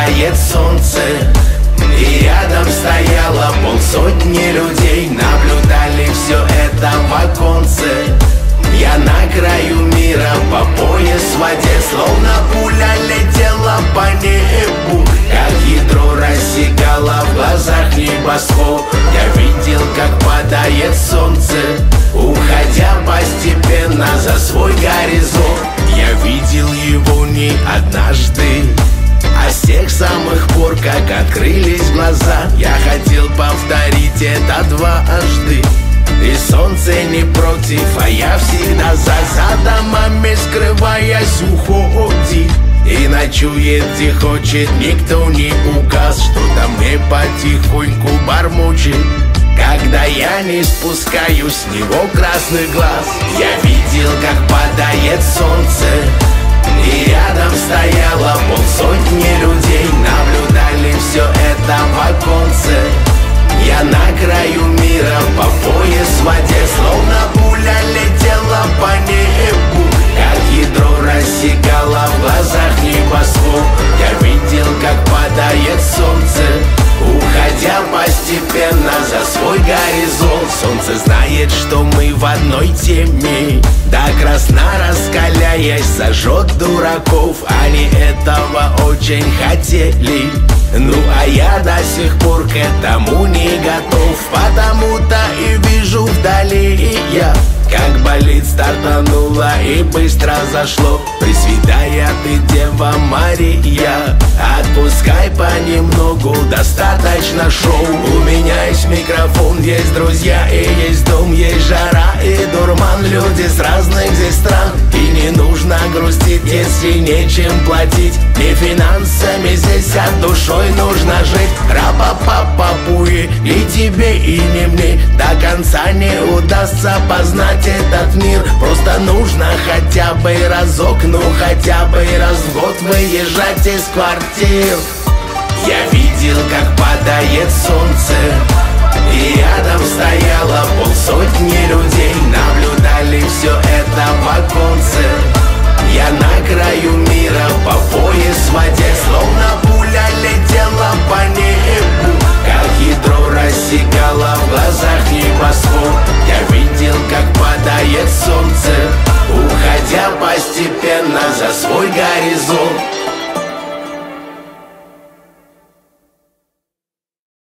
падает солнце, и рядом стояло полсотни людей. Наблюдали все это в оконце. Я на краю мира, по пояс в воде, словно пуля летела по небу, как ядро рассекало в глазах небосвод. Я видел, как падает солнце, уходя постепенно за свой горизонт. Я видел его не однажды, а с тех самых пор, как открылись глаза. Я хотел повторить это дважды, и солнце не против, а я всегда за домами скрываясь уходит. И ночует, где хочет, никто не указ. Что-то мне потихоньку бормочет, когда я не спускаю с него красный глаз. Я видел, как падает солнце, и рядом стояло полсотни людей. Наблюдали все это в оконце. Я на краю мира, по пояс в воде, словно пуля летела по небу, как ядро рассекало в глазах небосвод. Я видел, как падает солнце, уходя постепенно за свой горизонт. Солнце знает, что мы в одной теме, до красна раскаляясь зажжет дураков. Они этого очень хотели, ну а я до сих пор к этому не готов. Потому-то и вижу вдали я, как болит стартануло и быстро зашло. Пресвятая ты, Дева Мария, отпускай понемногу, достаточно шоу. У меня есть микрофон, есть друзья и есть дом, есть жара и дурман, люди с разных здесь стран. И не нужно грустить, если нечем платить, не финансами здесь, а душой нужно жить. Рапа-па-па-пуи, и тебе, и не мне до конца не удастся познать этот мир. Просто нужно хотя бы разок, ну хотя бы раз в год выезжать из квартир. Я видел, как падает солнце, и рядом стояло полсотни людей. Наблюдали все это в оконце. Я на краю мира, по пояс в воде, словно